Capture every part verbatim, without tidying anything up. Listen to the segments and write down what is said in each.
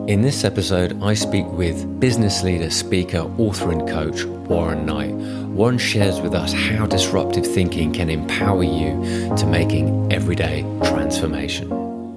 In this episode, I speak with business leader, speaker, author and coach Warren Knight. Warren shares with us how disruptive thinking can empower you to making everyday transformation.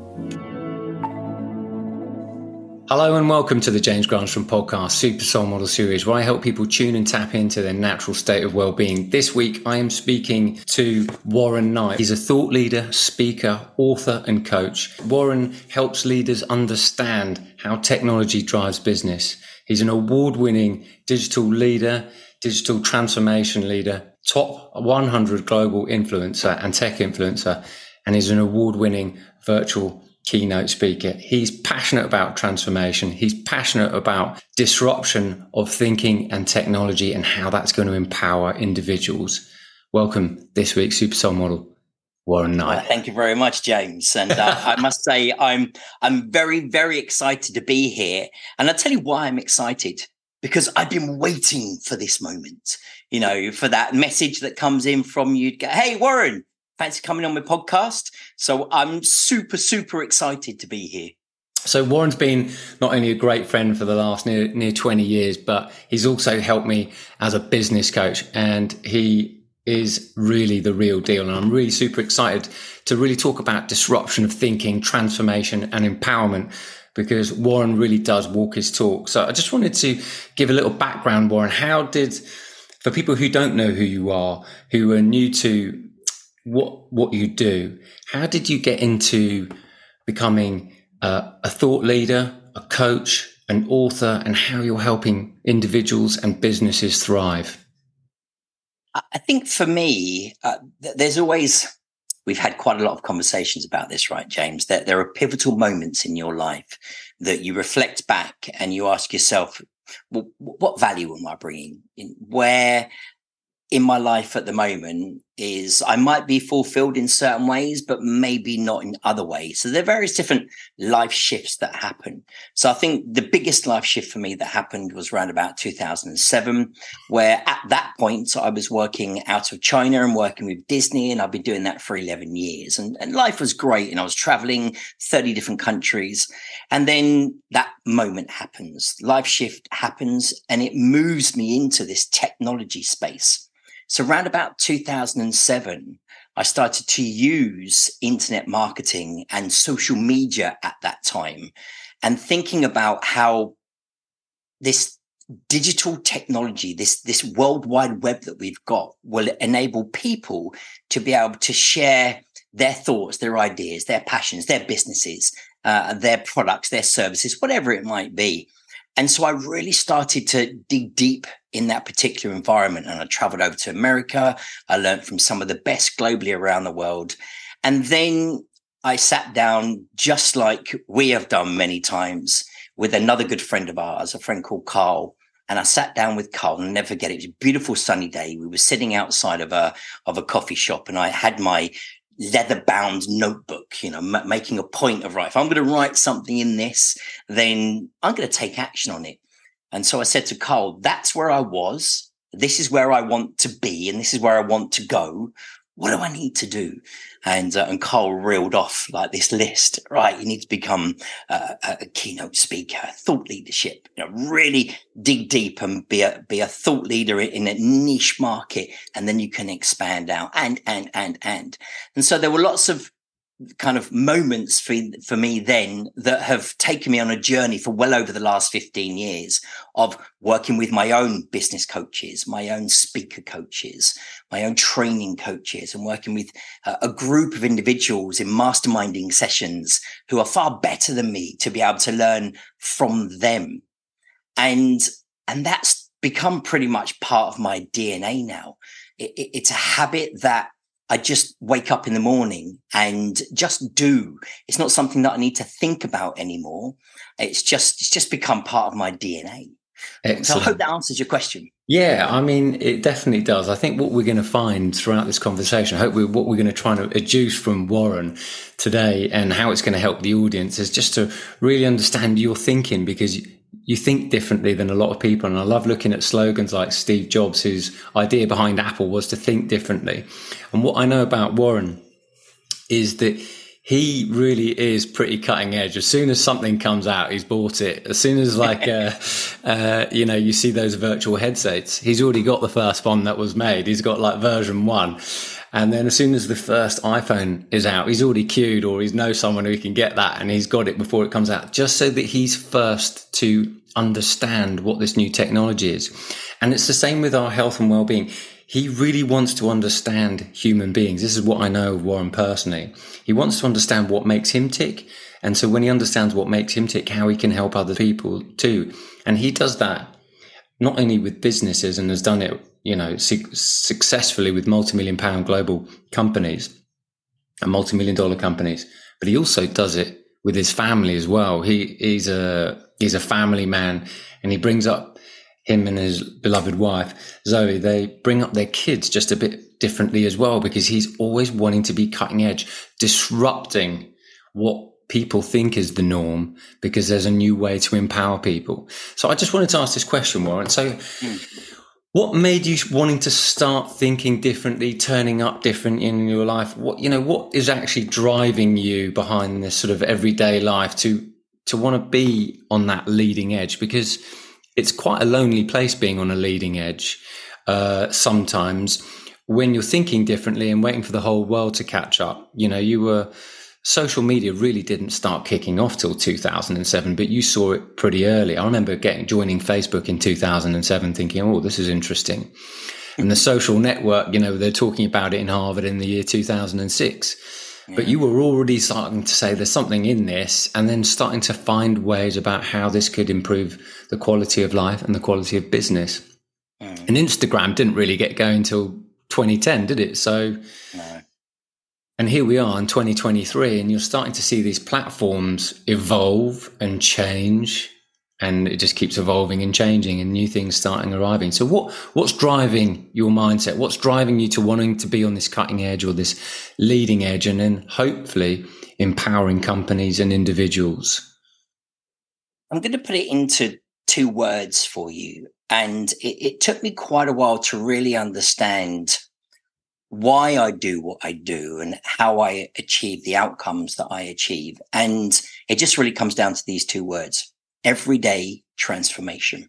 Hello and welcome to the James Granstrom podcast, Super Soul Model Series, where I help people tune and tap into their natural state of well-being. This week, I am speaking to Warren Knight. He's a thought leader, speaker, author, and coach. Warren helps leaders understand how technology drives business. He's an award-winning digital leader, digital transformation leader, top one hundred global influencer and tech influencer, and he's an award-winning virtual keynote speaker. He's passionate about transformation. He's passionate about disruption of thinking and technology and how that's going to empower individuals. Welcome this week's Super Soul Model, Warren Knight. Well, thank you very much, James. And uh, I must say, I'm I'm very, very excited to be here. And I'll tell you why I'm excited. Because I've been waiting for this moment, you know, for that message that comes in from you to go, hey, Warren, fancy coming on my podcast? So I'm super, super excited to be here. So Warren's been not only a great friend for the last near, near twenty years, but he's also helped me as a business coach. And he is really the real deal. And I'm really super excited to really talk about disruption of thinking, transformation and empowerment, because Warren really does walk his talk. So I just wanted to give a little background, Warren. How did, for people who don't know who you are, who are new to what what you do, how did you get into becoming uh, a thought leader, a coach, an author, and how you're helping individuals and businesses thrive? I think for me, uh, there's always, we've had quite a lot of conversations about this, right, James? That there are pivotal moments in your life that you reflect back and you ask yourself, well, what value am I bringing in? Where in my life at the moment is I might be fulfilled in certain ways, but maybe not in other ways. So there are various different life shifts that happen. So I think the biggest life shift for me that happened was around about two thousand seven, where at that point I was working out of China and working with Disney, and I've been doing that for eleven years. And, and life was great. And I was traveling thirty different countries. And then that moment happens. Life shift happens, and it moves me into this technology space. So around about two thousand seven, I started to use internet marketing and social media at that time, and thinking about how this digital technology, this, this World Wide Web that we've got, will enable people to be able to share their thoughts, their ideas, their passions, their businesses, uh, their products, their services, whatever it might be. And so I really started to dig deep in that particular environment. And I traveled over to America. I learned from some of the best globally around the world. And then I sat down, just like we have done many times, with another good friend of ours, a friend called Carl. And I sat down with Carl, and I'll never forget it. It was a beautiful sunny day. We were sitting outside of a, of a coffee shop, and I had my leather-bound notebook, you know, m- making a point of, right, if I'm going to write something in this, then I'm going to take action on it. And so I said to Carl, that's where I was. This is where I want to be, and this is where I want to go. What do I need to do? And uh, and Carl reeled off like this list, right? You need to become uh, a keynote speaker, thought leadership, you know, really dig deep and be a, be a thought leader in a niche market. And then you can expand out and, and, and, and. And so there were lots of kind of moments for, for me then that have taken me on a journey for well over the last fifteen years of working with my own business coaches, my own speaker coaches, my own training coaches, and working with a, a group of individuals in masterminding sessions who are far better than me to be able to learn from them. And, and that's become pretty much part of my D N A now. It, it, it's a habit that I just wake up in the morning and just do. It's not something that I need to think about anymore. It's just, it's just become part of my D N A. Excellent. So I hope that answers your question. Yeah, I mean, it definitely does. I think what we're going to find throughout this conversation, I hope we, what we're going to try to adduce from Warren today and how it's going to help the audience is just to really understand your thinking, because you think differently than a lot of people. And I love looking at slogans like Steve Jobs, whose idea behind Apple was to think differently. And what I know about Warren is that he really is pretty cutting edge. As soon as something comes out, he's bought it. As soon as like, uh, uh, you know, you see those virtual headsets, he's already got the first one that was made. He's got like version one. And then as soon as the first iPhone is out, he's already queued, or he knows someone who can get that, and he's got it before it comes out, just so that he's first to understand what this new technology is. And it's the same with our health and well-being. He really wants to understand human beings. This is what I know of Warren personally. He wants to understand what makes him tick. And so when he understands what makes him tick, how he can help other people too. And he does that not only with businesses, and has done it, you know, su- successfully with multi-million pound global companies and multi-million dollar companies, but he also does it with his family as well. He, he's a, he's a family man, and he brings up him and his beloved wife, Zoe. They bring up their kids just a bit differently as well, because he's always wanting to be cutting edge, disrupting what people think is the norm, because there's a new way to empower people. So I just wanted to ask this question, Warren. So mm. what made you wanting to start thinking differently, turning up different in your life? What, you know, what is actually driving you behind this sort of everyday life to, to want to be on that leading edge? Because it's quite a lonely place being on a leading edge. Uh, sometimes when you're thinking differently and waiting for the whole world to catch up. You know, you were, social media really didn't start kicking off till two thousand seven, but you saw it pretty early. I remember getting joining Facebook in two thousand seven thinking, oh, this is interesting. And the social network, you know, they're talking about it in Harvard in the year two thousand six. Yeah. But you were already starting to say there's something in this, and then starting to find ways about how this could improve the quality of life and the quality of business. Mm. And Instagram didn't really get going till twenty ten, did it? So, no. And here we are in twenty twenty-three, and you're starting to see these platforms evolve and change, and it just keeps evolving and changing, and new things starting arriving. So what, what's driving your mindset? What's driving you to wanting to be on this cutting edge or this leading edge, and then hopefully empowering companies and individuals? I'm going to put it into two words for you. And it, it took me quite a while to really understand why I do what I do and how I achieve the outcomes that I achieve. And it just really comes down to these two words: everyday transformation.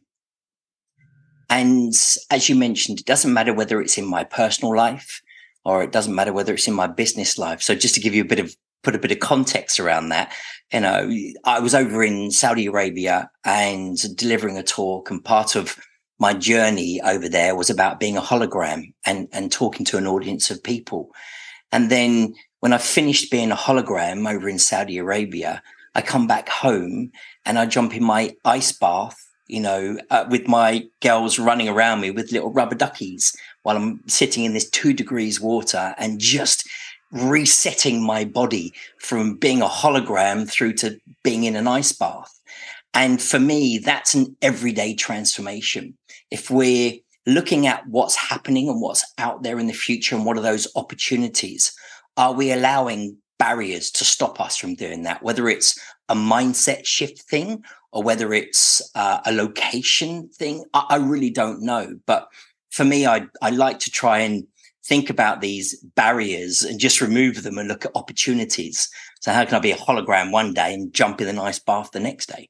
And as you mentioned, it doesn't matter whether it's in my personal life or it doesn't matter whether it's in my business life. So just to give you a bit of, put a bit of context around that, you know, I was over in Saudi Arabia and delivering a talk, and part of my journey over there was about being a hologram and, and talking to an audience of people. And then when I finished being a hologram over in Saudi Arabia, I come back home and I jump in my ice bath, you know, uh, with my girls running around me with little rubber duckies while I'm sitting in this two degrees water and just resetting my body from being a hologram through to being in an ice bath. And for me, that's an everyday transformation. If we're looking at what's happening and what's out there in the future and what are those opportunities, are we allowing barriers to stop us from doing that? Whether it's a mindset shift thing or whether it's uh, a location thing, I, I really don't know. But for me, I, I like to try and think about these barriers and just remove them and look at opportunities. So how can I be a hologram one day and jump in an ice bath the next day?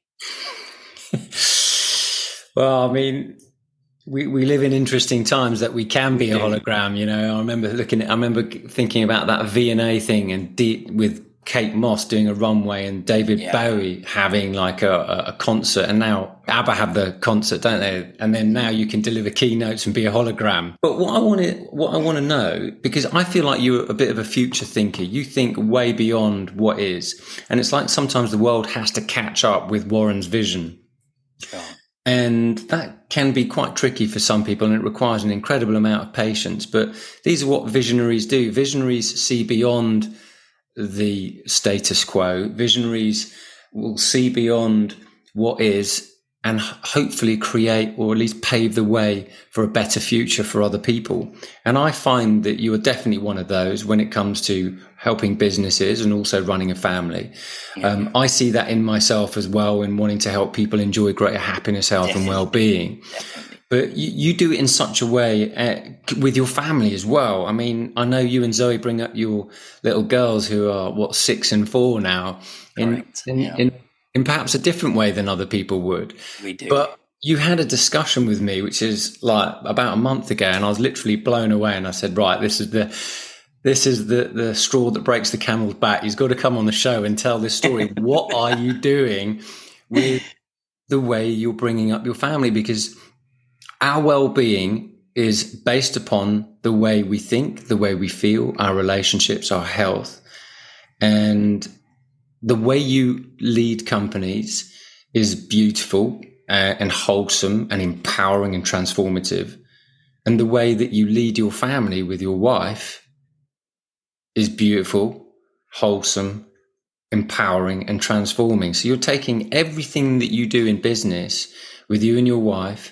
Well, I mean, we, we live in interesting times that we can be a hologram. You know, I remember looking at, I remember thinking about that V and A thing, and D, with Kate Moss doing a runway and David yeah. Bowie having like a, a concert, and now ABBA have the concert, don't they? And then now you can deliver keynotes and be a hologram. But what I want to, what I want to know, because I feel like you're a bit of a future thinker, you think way beyond what is. And it's like sometimes the world has to catch up with Warren's vision. Sure. And that can be quite tricky for some people, and it requires an incredible amount of patience. But these are what visionaries do. Visionaries see beyond the status quo. Visionaries will see beyond what is and hopefully create, or at least pave the way for a better future for other people. And I find that you are definitely one of those when it comes to helping businesses and also running a family. Yeah. Um, I see that in myself as well, in wanting to help people enjoy greater happiness, health definitely. and well-being. Definitely. But you, you do it in such a way uh, with your family as well. I mean, I know you and Zoe bring up your little girls who are, what, six and four now, in, in, Yeah. in, in perhaps a different way than other people would. We do. But you had a discussion with me, which is like about a month ago, and I was literally blown away. And I said, right, this is the this is the, the straw that breaks the camel's back. He's got to come on the show and tell this story. What are you doing with the way you're bringing up your family? Because our well-being is based upon the way we think, the way we feel, our relationships, our health. And the way you lead companies is beautiful uh, and wholesome and empowering and transformative. And the way that you lead your family with your wife is beautiful, wholesome, empowering and transforming. So you're taking everything that you do in business with you and your wife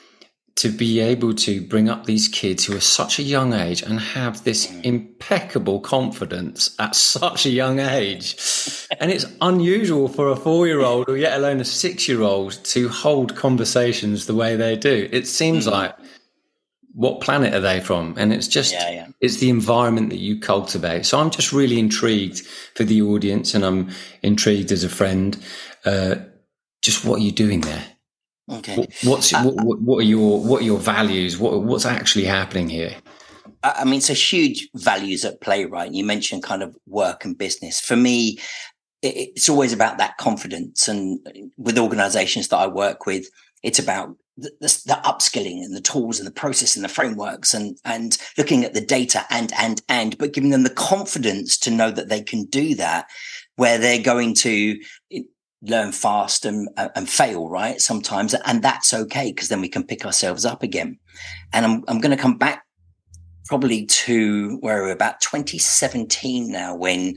to be able to bring up these kids who are such a young age and have this impeccable confidence at such a young age. And it's unusual for a four-year-old or yet alone a six-year-old to hold conversations the way they do. It seems mm-hmm. like, what planet are they from? And it's just, yeah, yeah. it's the environment that you cultivate. So I'm just really intrigued for the audience, and I'm intrigued as a friend. Uh, just what are you doing there? Okay. What, what's uh, what, what are your what are your values? What what's actually happening here? I mean, it's a huge values at play, right? You mentioned kind of work and business. For me, it's always about that confidence. And with organizations that I work with, it's about the, the, the upskilling and the tools and the process and the frameworks and and looking at the data and and and, but giving them the confidence to know that they can do that, where they're going to learn fast and, and fail, right? Sometimes, and that's okay, because then we can pick ourselves up again. And I'm I'm going to come back probably to where we're about twenty seventeen now, when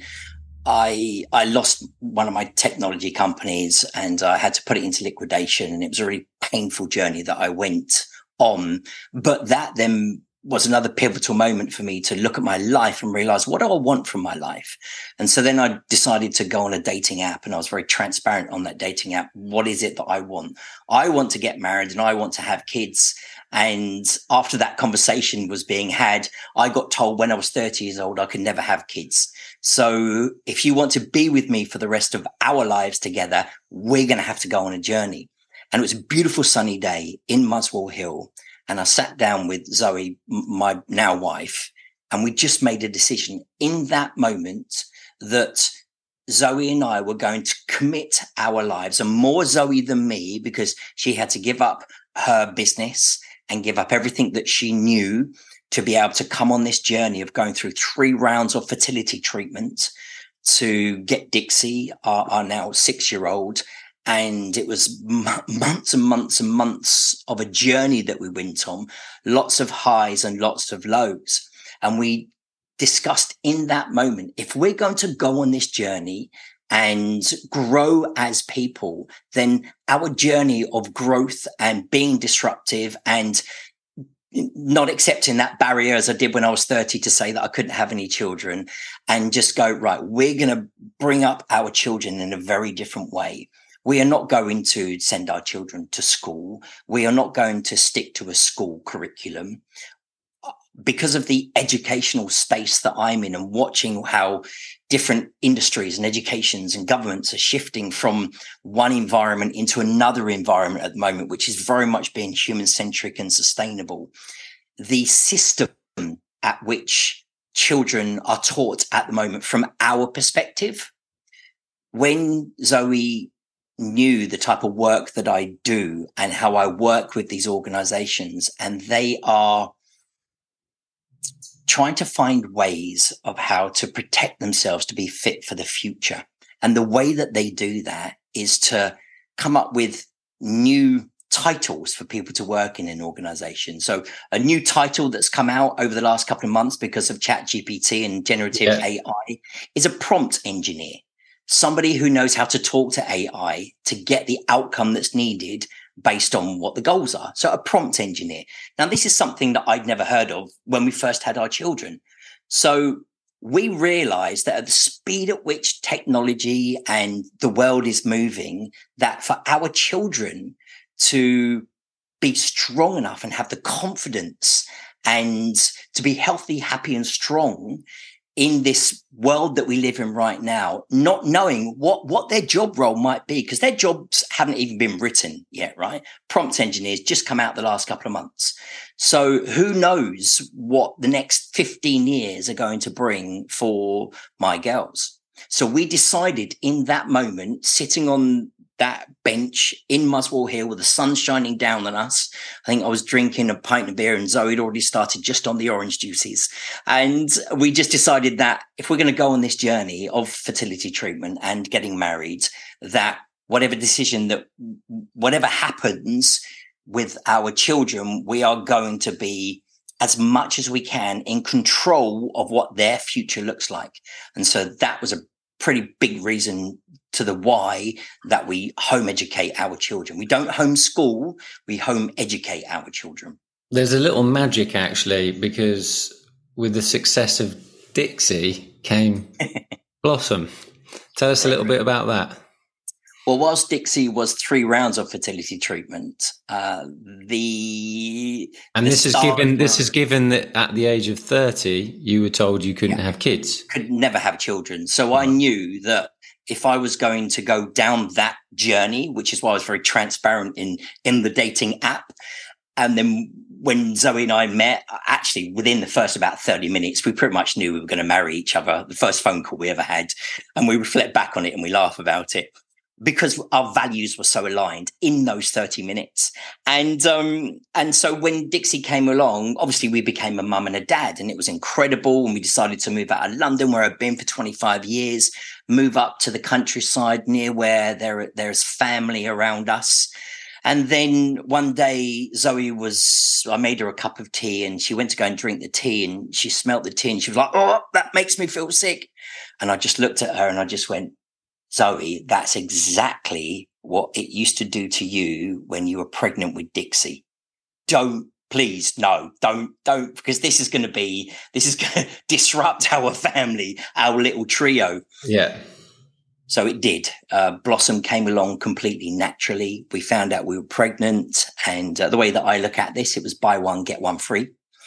I I lost one of my technology companies and I had to put it into liquidation, and it was a really painful journey that I went on. But that then was another pivotal moment for me to look at my life and realize, what do I want from my life? And so then I decided to go on a dating app, and I was very transparent on that dating app. What is it that I want? I want to get married and I want to have kids. And after that conversation was being had, I got told when I was thirty years old, I could never have kids. So if you want to be with me for the rest of our lives together, we're going to have to go on a journey. And it was a beautiful sunny day in Muswell Hill. And I sat down with Zoe, my now wife, and we just made a decision in that moment that Zoe and I were going to commit our lives, and more Zoe than me, because she had to give up her business and give up everything that she knew to be able to come on this journey of going through three rounds of fertility treatment to get Dixie, our, our now six-year-old. And it was m- months and months and months of a journey that we went on, lots of highs and lots of lows. And we discussed in that moment, if we're going to go on this journey and grow as people, then our journey of growth and being disruptive and not accepting that barrier as I did when I was thirty to say that I couldn't have any children, and just go, right, we're going to bring up our children in a very different way. We are not going to send our children to school. We are not going to stick to a school curriculum. Because of the educational space that I'm in and watching how different industries and educations and governments are shifting from one environment into another environment at the moment, which is very much being human-centric and sustainable, the system at which children are taught at the moment from our perspective, when Zoe knew the type of work that I do and how I work with these organizations, and they are trying to find ways of how to protect themselves to be fit for the future. And the way that they do that is to come up with new titles for people to work in an organization. So a new title that's come out over the last couple of months because of ChatGPT and generative yeah. A I is a prompt engineer. Somebody who knows how to talk to A I to get the outcome that's needed based on what the goals are. So a prompt engineer. Now, this is something that I'd never heard of when we first had our children. So we realized that at the speed at which technology and the world is moving, that for our children to be strong enough and have the confidence and to be healthy, happy, and strong in this world that we live in right now, not knowing what, what their job role might be, because their jobs haven't even been written yet, right? Prompt engineers just come out the last couple of months. So who knows what the next fifteen years are going to bring for my girls. So we decided in that moment, sitting on that bench in Muswell Hill with the sun shining down on us. I think I was drinking a pint of beer and Zoe had already started just on the orange juices. And we just decided that if we're going to go on this journey of fertility treatment and getting married, that whatever decision that whatever happens with our children, we are going to be as much as we can in control of what their future looks like. And so that was a pretty big reason to the why that we home educate our children. We don't homeschool, we home educate our children. There's a little magic actually, because with the success of Dixie came Blossom. Tell us a little bit about that. Well, whilst Dixie was three rounds of fertility treatment, uh, the and the this is given were, this is given that at the age of thirty, you were told you couldn't yeah, have kids, could never have children. So I knew that if I was going to go down that journey, which is why I was very transparent in in the dating app, and then when Zoe and I met, actually within the first about thirty minutes, we pretty much knew we were going to marry each other. The first phone call we ever had, and we reflect back on it and we laugh about it, because our values were so aligned in those thirty minutes. And um, and so when Dixie came along, obviously we became a mum and a dad, and it was incredible. And we decided to move out of London, where I've been for twenty-five years, move up to the countryside near where there there's family around us. And then one day Zoe was, I made her a cup of tea and she went to go and drink the tea, and she smelt the tea and she was like, oh, that makes me feel sick. And I just looked at her and I just went, Zoe, that's exactly what it used to do to you when you were pregnant with Dixie. Don't, please, no, don't, don't, because this is going to be, this is going to disrupt our family, our little trio. Yeah. So it did. Uh, Blossom came along completely naturally. We found out we were pregnant. And uh, the way that I look at this, it was buy one, get one free.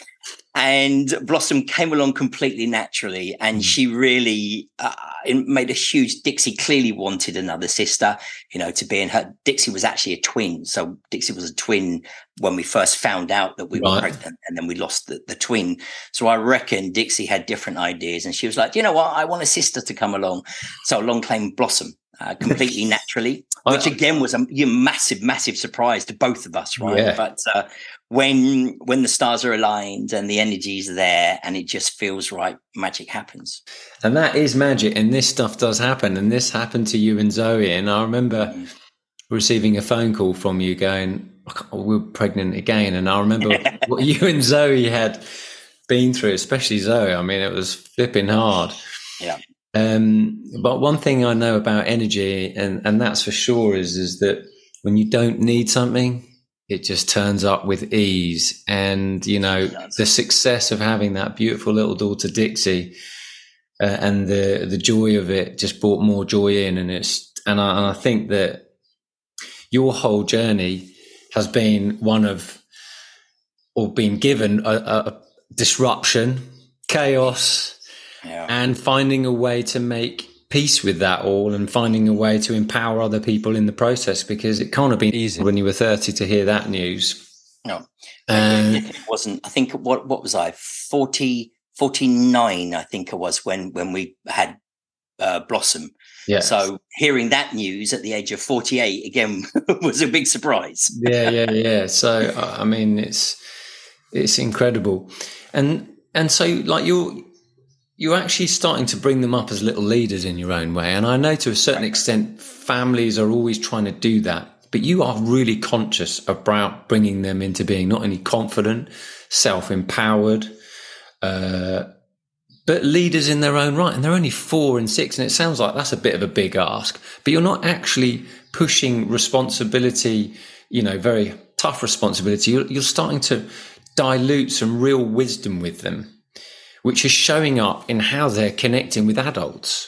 And Blossom came along completely naturally, and she really uh, made a huge. Dixie clearly wanted another sister, you know, to be in her. Dixie was actually a twin, so Dixie was a twin when we first found out that we right. were pregnant, and then we lost the, the twin. So I reckon Dixie had different ideas, and she was like, you know what, I want a sister to come along. So along came Blossom. Uh, completely naturally, which again was a, a massive, massive surprise to both of us, right? Yeah. But uh, when when the stars are aligned and the energy's there and it just feels right, magic happens. And that is magic, and this stuff does happen, and this happened to you and Zoe. And I remember mm. receiving a phone call from you going, oh, we're pregnant again. And I remember what you and Zoe had been through, especially Zoe. I mean, it was flipping hard. Yeah. Um, but one thing I know about energy, and, and that's for sure, is, is that when you don't need something, it just turns up with ease. And, you know, the success of having that beautiful little daughter, Dixie, uh, and the, the joy of it just brought more joy in. And it's, and I, and I think that your whole journey has been one of, or been given a, a disruption, chaos, yeah. and finding a way to make peace with that all, and finding a way to empower other people in the process, because it can't have been easy when you were thirty to hear that news. No, uh, it wasn't. I think, what what was I, forty, forty-nine, I think it was when, when we had uh, Blossom. Yeah. So hearing that news at the age of forty-eight, again, was a big surprise. yeah, yeah, yeah. So, I mean, it's, it's incredible. And, and so like you're, you're actually starting to bring them up as little leaders in your own way. And I know to a certain extent, families are always trying to do that, but you are really conscious about bringing them into being not only confident, self-empowered, uh, but leaders in their own right. And they're only four and six. And it sounds like that's a bit of a big ask, but you're not actually pushing responsibility, you know, very tough responsibility. You're, you're starting to dilute some real wisdom with them, which is showing up in how they're connecting with adults.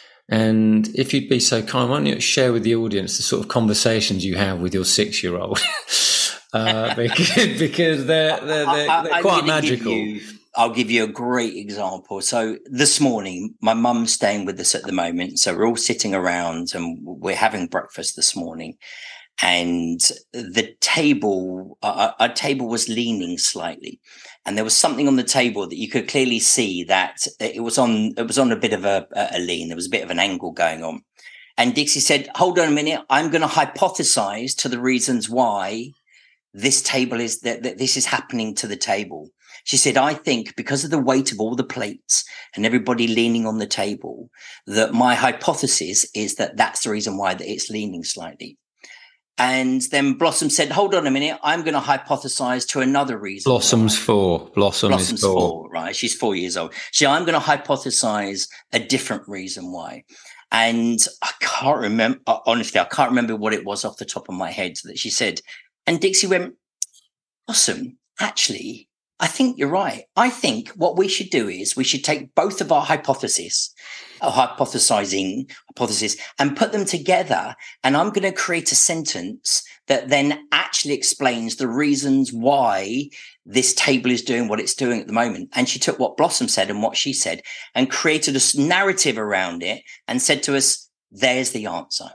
And if you'd be so kind, why don't you share with the audience the sort of conversations you have with your six-year-old uh, because, because they're, they're, they're, I, they're I'm quite gonna magical. Give you, I'll give you a great example. So this morning, my mum's staying with us at the moment. So we're all sitting around and we're having breakfast this morning. And the table, uh, our table was leaning slightly, and there was something on the table that you could clearly see that it was on. It was on a bit of a, a lean. There was a bit of an angle going on. And Dixie said, "Hold on a minute. I'm going to hypothesize to the reasons why this table is that, that this is happening to the table." She said, "I think because of the weight of all the plates and everybody leaning on the table, that my hypothesis is that that's the reason why that it's leaning slightly." And then Blossom said, "Hold on a minute. I'm going to hypothesize to another reason." Blossom's why. four. Blossom Blossom's is four. four, right? She's four years old. She, I'm going to hypothesize a different reason why. And I can't remember, honestly, I can't remember what it was off the top of my head that she said. And Dixie went, "Blossom, actually, I think you're right. I think what we should do is we should take both of our hypotheses, a hypothesizing hypothesis, and put them together. And I'm going to create a sentence that then actually explains the reasons why this table is doing what it's doing at the moment." And she took what Blossom said and what she said and created a narrative around it and said to us, "There's the answer."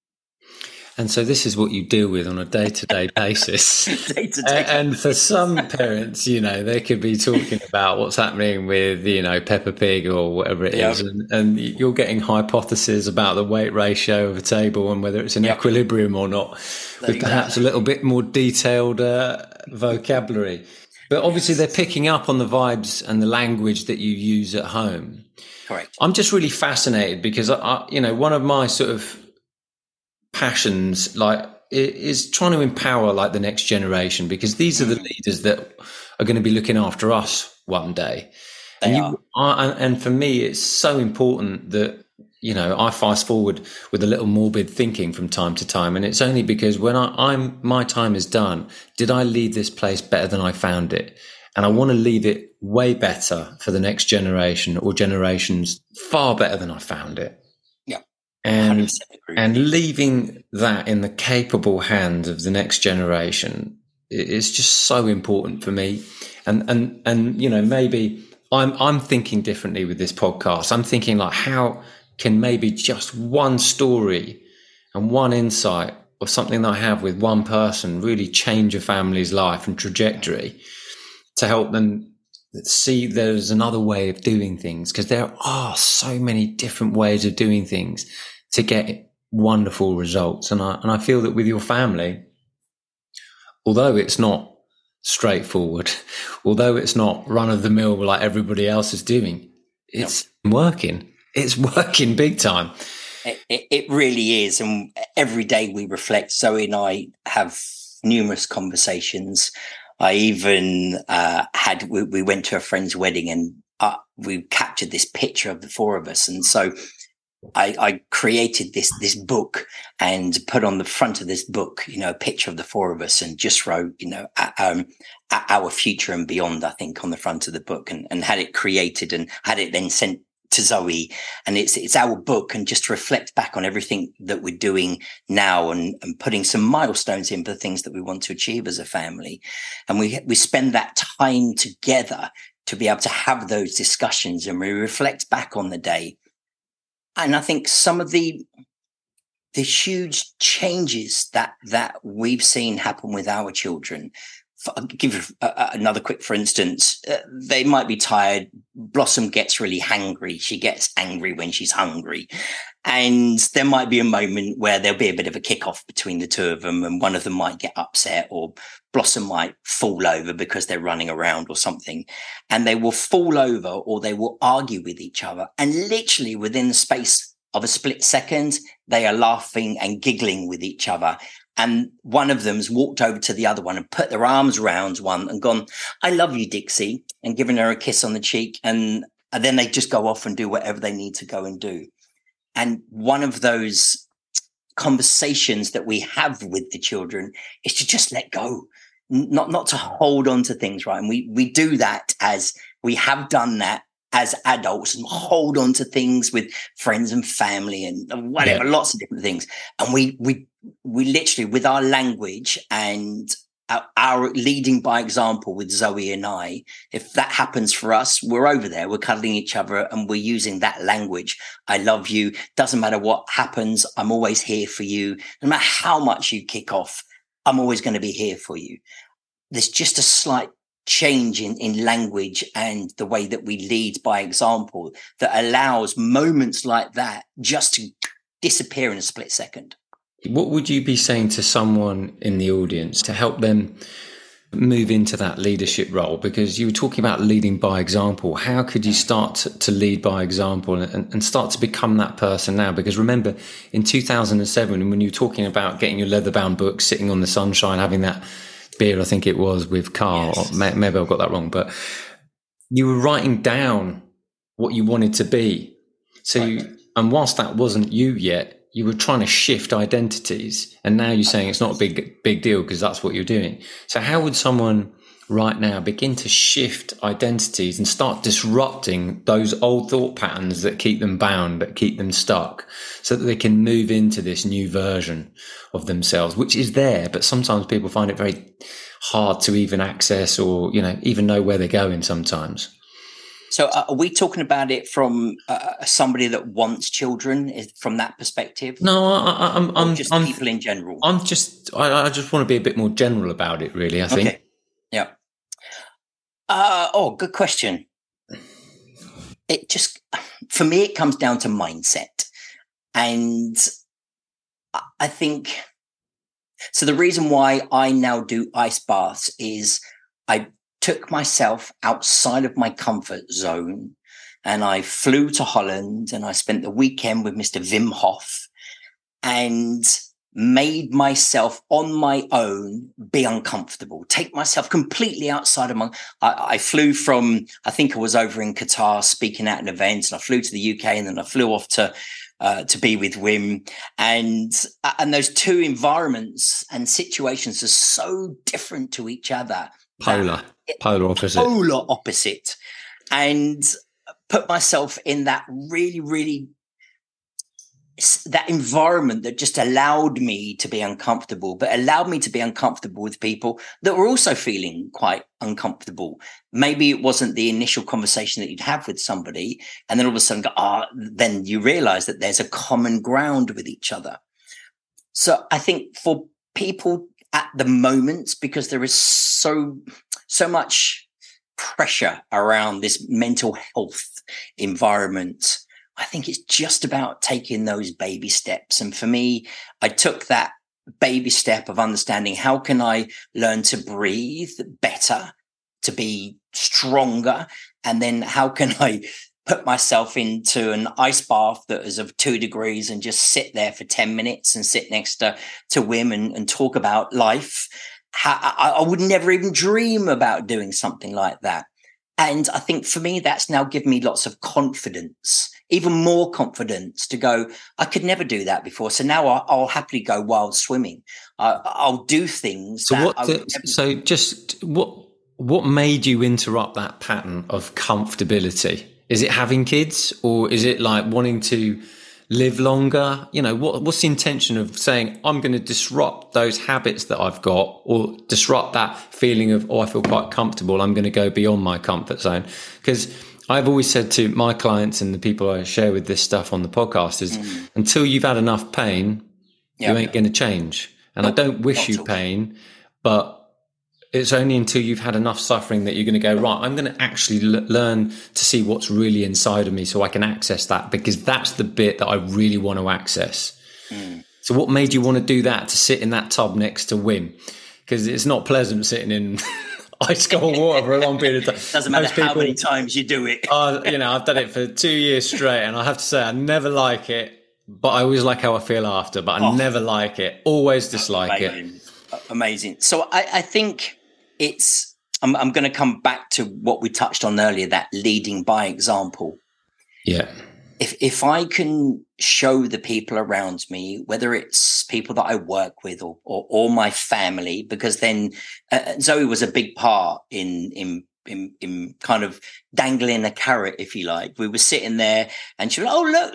And so this is what you deal with on a day-to-day basis. Day-to-day. And for some parents, you know, they could be talking about what's happening with, you know, Peppa Pig or whatever it Yep. is. And, and you're getting hypotheses about the weight ratio of a table and whether it's in Yep. equilibrium or not, There with perhaps a little bit more detailed uh, vocabulary. But obviously Yes. they're picking up on the vibes and the language that you use at home. Correct. I'm just really fascinated because, I, I you know, one of my sort of passions like is trying to empower like the next generation, because these are the leaders that are going to be looking after us one day. They and are. you I, and for me it's so important that, you know, I fast forward with a little morbid thinking from time to time, and it's only because when I, I'm my time is done, did I leave this place better than I found it? And I want to leave it way better for the next generation or generations, far better than I found it. And, and leaving that in the capable hands of the next generation is just so important for me. And, and, and, you know, maybe I'm, I'm thinking differently with this podcast. I'm thinking like, how can maybe just one story and one insight or something that I have with one person really change a family's life and trajectory to help them see there's another way of doing things, because there are so many different ways of doing things to get wonderful results. And I, and I feel that with your family, although it's not straightforward, although it's not run of the mill like everybody else is doing, it's yep. working. It's working big time. It, it, it really is. And every day we reflect. Zoe and I have numerous conversations. I even uh, had, we, we went to a friend's wedding and uh, we captured this picture of the four of us. And so I, I created this this book and put on the front of this book, you know, a picture of the four of us and just wrote, you know, um, our future and beyond, I think, on the front of the book, and, and had it created and had it then sent to Zoe. And it's it's our book, and just to reflect back on everything that we're doing now and, and putting some milestones in for the things that we want to achieve as a family. And we we spend that time together to be able to have those discussions, and we reflect back on the day. And I think some of the the huge changes that that we've seen happen with our children. I'll give uh, another quick, for instance, uh, they might be tired. Blossom gets really hangry. She gets angry when she's hungry. And there might be a moment where there'll be a bit of a kick-off between the two of them, and one of them might get upset, or Blossom might fall over because they're running around or something. And they will fall over or they will argue with each other. And literally within the space of a split second, they are laughing and giggling with each other. And one of them's walked over to the other one and put their arms around one and gone, "I love you, Dixie," and given her a kiss on the cheek. And, and then they just go off and do whatever they need to go and do. And one of those conversations that we have with the children is to just let go, not, not to hold on to things, right? And we, we do that as we have done that as adults, and hold on to things with friends and family and whatever, yeah. lots of different things. And we, we, we literally, with our language and our, our leading by example with Zoe and I, if that happens for us, we're over there, we're cuddling each other and we're using that language. I love you. Doesn't matter what happens. I'm always here for you. No matter how much you kick off, I'm always going to be here for you. There's just a slight change in, in language and the way that we lead by example that allows moments like that just to disappear in a split second. What would you be saying to someone in the audience to help them move into that leadership role? Because you were talking about leading by example. How could you start to, to lead by example and, and start to become that person now? Because remember, in two thousand seven, when you were talking about getting your leather-bound book, sitting on the sunshine, having that beer, I think it was, with Carl, yes. Or maybe I've got that wrong, but you were writing down what you wanted to be. So, right. you, and whilst that wasn't you yet, you were trying to shift identities, and now you're saying it's not a big, big deal because that's what you're doing. So how would someone right now begin to shift identities and start disrupting those old thought patterns that keep them bound, that keep them stuck, so that they can move into this new version of themselves, which is there, but sometimes people find it very hard to even access or, you know, even know where they're going sometimes. So uh, are we talking about it from uh, somebody that wants children, is from that perspective? No, I, I, I'm, I'm just I'm, people in general. I'm just, I, I just want to be a bit more general about it, really. I think. Okay. Yeah. Uh, oh, good question. It just, for me, it comes down to mindset, and I think so. The reason why I now do ice baths is I took myself outside of my comfort zone and I flew to Holland and I spent the weekend with Mister Wim Hof and made myself on my own be uncomfortable, take myself completely outside of my, I, I flew from, I think I was over in Qatar speaking at an event, and I flew to the U K and then I flew off to, uh, to be with Wim. And, and those two environments and situations are so different to each other. Polar. Polar opposite. Polar opposite. And put myself in that really, really, that environment that just allowed me to be uncomfortable, but allowed me to be uncomfortable with people that were also feeling quite uncomfortable. Maybe it wasn't the initial conversation that you'd have with somebody, and then all of a sudden, ah, oh, then you realize that there's a common ground with each other. So I think for people at the moment, because there is so, so much pressure around this mental health environment, I think it's just about taking those baby steps. And for me, I took that baby step of understanding how can I learn to breathe better, to be stronger, and then how can I put myself into an ice bath that is of two degrees and just sit there for ten minutes and sit next to, to Wim and, and talk about life. How, I, I would never even dream about doing something like that. And I think for me, that's now given me lots of confidence, even more confidence to go, I could never do that before. So now I'll, I'll happily go wild swimming. Uh, I'll do things. So that what, I the, would never- so just what, what made you interrupt that pattern of comfortability? Is it having kids, or is it like wanting to live longer? You know, what, what's the intention of saying, I'm going to disrupt those habits that I've got, or disrupt that feeling of, oh, I feel quite comfortable, I'm going to go beyond my comfort zone? Because I've always said to my clients and the people I share with this stuff on the podcast is mm. until you've had enough pain, yeah. you ain't going to change. And no, I don't wish you pain, but it's only until you've had enough suffering that you're going to go, right, I'm going to actually l- learn to see what's really inside of me so I can access that, because that's the bit that I really want to access. Mm. So what made you want to do that, to sit in that tub next to Wim? Because it's not pleasant sitting in ice cold water for a long period of time. Doesn't matter people, how many times you do it. uh, you know, I've done it for two years straight, and I have to say I never like it, but I always like how I feel after, but I oh. never like it. Always dislike Amazing. it. Amazing. So I, I think it's, I'm, I'm going to come back to what we touched on earlier, that leading by example. Yeah. If if I can show the people around me, whether it's people that I work with or or, or my family, because then uh, Zoe was a big part in in in in kind of dangling a carrot, if you like. We were sitting there, and she was, oh look look.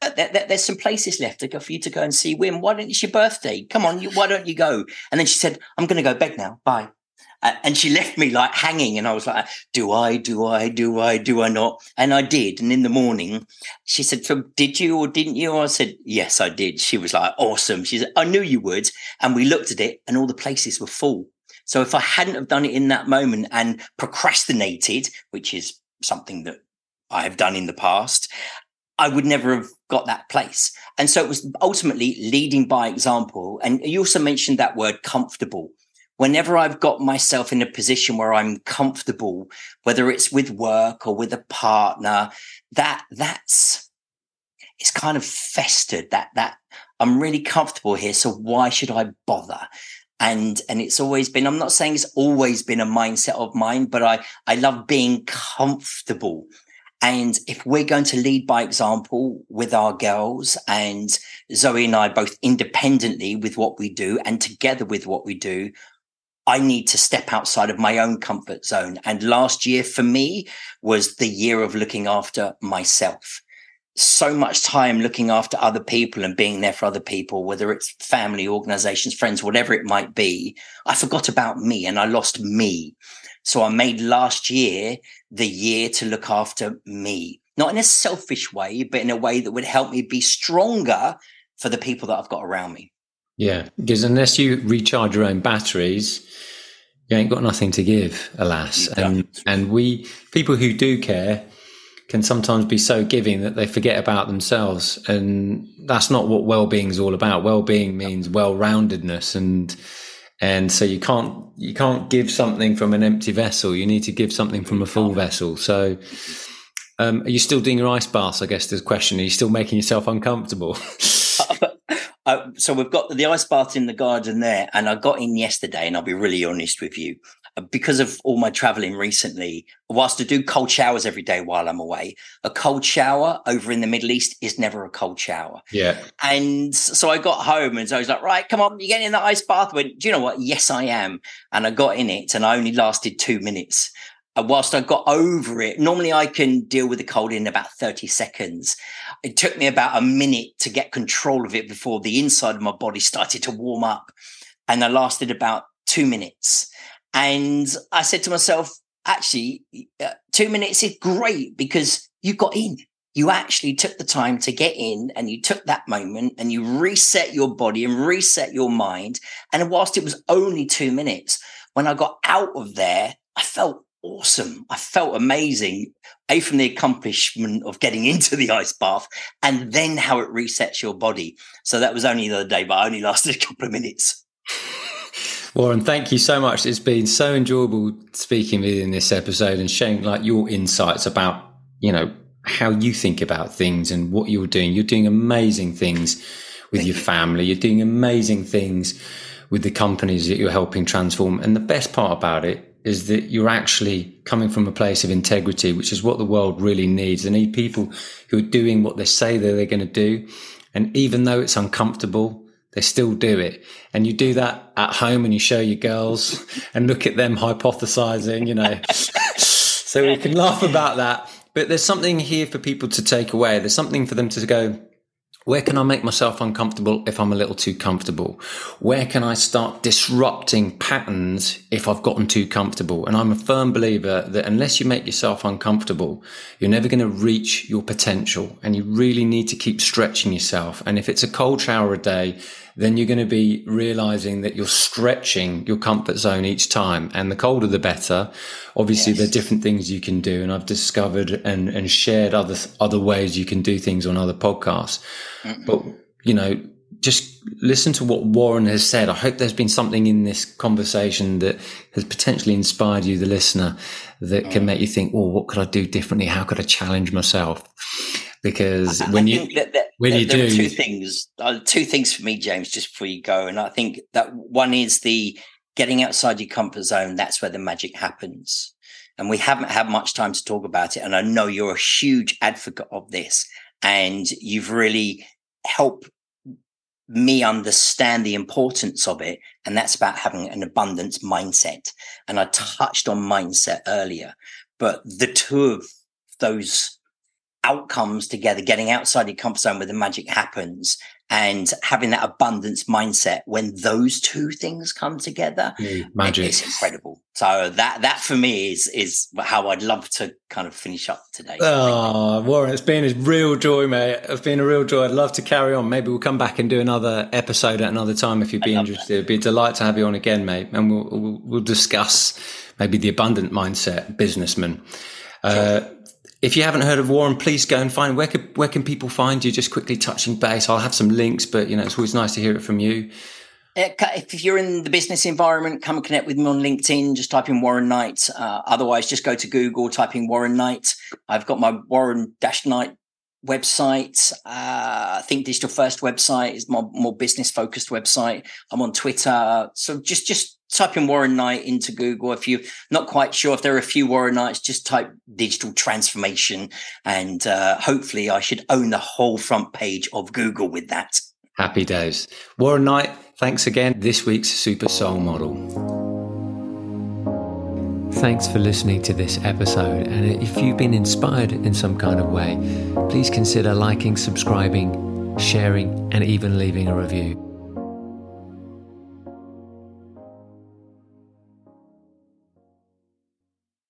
there, there, there's some places left to go for you to go and see Wim. Why don't it's your birthday? Come on, you, why don't you go? And then she said, I'm going to go bed now. Bye. Uh, and she left me like hanging. And I was like, do I, do I, do I, do I not? And I did. And in the morning, she said, Phil, did you or didn't you? I said, yes, I did. She was like, awesome. She said, I knew you would. And we looked at it and all the places were full. So if I hadn't have done it in that moment and procrastinated, which is something that I have done in the past, I would never have got that place. And so it was ultimately leading by example. And you also mentioned that word comfortable. Whenever I've got myself in a position where I'm comfortable, whether it's with work or with a partner, that that's, it's kind of festered that, that I'm really comfortable here. So why should I bother? And, and it's always been, I'm not saying it's always been a mindset of mine, but I, I love being comfortable. And if we're going to lead by example with our girls, and Zoe and I both independently with what we do and together with what we do, I need to step outside of my own comfort zone. And last year for me was the year of looking after myself. So much time looking after other people and being there for other people, whether it's family, organizations, friends, whatever it might be. I forgot about me and I lost me. So I made last year the year to look after me, not in a selfish way, but in a way that would help me be stronger for the people that I've got around me. Yeah, because unless you recharge your own batteries, you ain't got nothing to give, alas. And and we, people who do care, can sometimes be so giving that they forget about themselves. And that's not what well-being is all about. Well-being means well-roundedness. And and so you can't you can't give something from an empty vessel. You need to give something from a full vessel. So um, are you still doing your ice baths? I guess there's a question. Are you still making yourself uncomfortable? Uh, so we've got the ice bath in the garden there, and I got in yesterday, and I'll be really honest with you, uh, because of all my traveling recently, whilst I do cold showers every day while I'm away, a cold shower over in the Middle East is never a cold shower. Yeah. And so I got home and so I was like, right, come on, you getting in the ice bath? I went, do you know what? Yes, I am. And I got in it and I only lasted two minutes. And whilst I got over it, normally I can deal with the cold in about thirty seconds. It took me about a minute to get control of it before the inside of my body started to warm up. And I lasted about two minutes. And I said to myself, actually, uh, two minutes is great because you got in. You actually took the time to get in and you took that moment and you reset your body and reset your mind. And whilst it was only two minutes, when I got out of there, I felt awesome. I felt amazing, A, from the accomplishment of getting into the ice bath and then how it resets your body. So that was only the other day, but I only lasted a couple of minutes. Warren, thank you so much. It's been so enjoyable speaking with you in this episode and sharing like your insights about, you know, how you think about things and what you're doing. You're doing amazing things with thank your you. family. You're doing amazing things with the companies that you're helping transform. And the best part about it is that you're actually coming from a place of integrity, which is what the world really needs. They need people who are doing what they say that they're going to do. And even though it's uncomfortable, they still do it. And you do that at home and you show your girls and look at them hypothesizing, you know. So we can laugh about that. But there's something here for people to take away. There's something for them to go, where can I make myself uncomfortable if I'm a little too comfortable? Where can I start disrupting patterns if I've gotten too comfortable? And I'm a firm believer that unless you make yourself uncomfortable, you're never going to reach your potential. And you really need to keep stretching yourself. And if it's a cold shower a day, then you're going to be realizing that you're stretching your comfort zone each time. And the colder, the better. Obviously, yes. There are different things you can do. And I've discovered and, and shared other, other ways you can do things on other podcasts. Mm-mm. But, you know, just listen to what Warren has said. I hope there's been something in this conversation that has potentially inspired you, the listener, that mm. can make you think, oh, what could I do differently? How could I challenge myself? Because I, when I you that, that, when that, you there do, are two things, uh, two things for me, James, just before you go. And I think that one is the getting outside your comfort zone. That's where the magic happens. And we haven't had much time to talk about it. And I know you're a huge advocate of this, and you've really helped me understand the importance of it. And that's about having an abundance mindset. And I touched on mindset earlier, but the two of those outcomes together, getting outside your comfort zone where the magic happens, and having that abundance mindset, when those two things come together, mm, magic. It's incredible. So that that for me is is how I'd love to kind of finish up today. Oh, Warren, it's been a real joy, mate. It's been a real joy. I'd love to carry on. Maybe we'll come back and do another episode at another time if you'd be interested. That. It'd be a delight to have you on again, mate. And we'll we'll, we'll discuss maybe the abundant mindset businessman. Sure. Uh, If you haven't heard of Warren, please go and find, where can, where can people find you? Just quickly touching base. I'll have some links, but you know, it's always nice to hear it from you. If you're in the business environment, come and connect with me on LinkedIn. Just type in Warren Knight. Uh, otherwise, just go to Google, type in Warren Knight. I've got my Warren Knight website. Uh, I think Digital First website is my more business focused website. I'm on Twitter. So just, just type in Warren Knight into Google. If you're not quite sure if there are a few Warren Knights, just type digital transformation, and uh, hopefully I should own the whole front page of Google with that. Happy days. Warren Knight, thanks again. This week's Super Soul Model. Thanks for listening to this episode. And if you've been inspired in some kind of way, please consider liking, subscribing, sharing, and even leaving a review.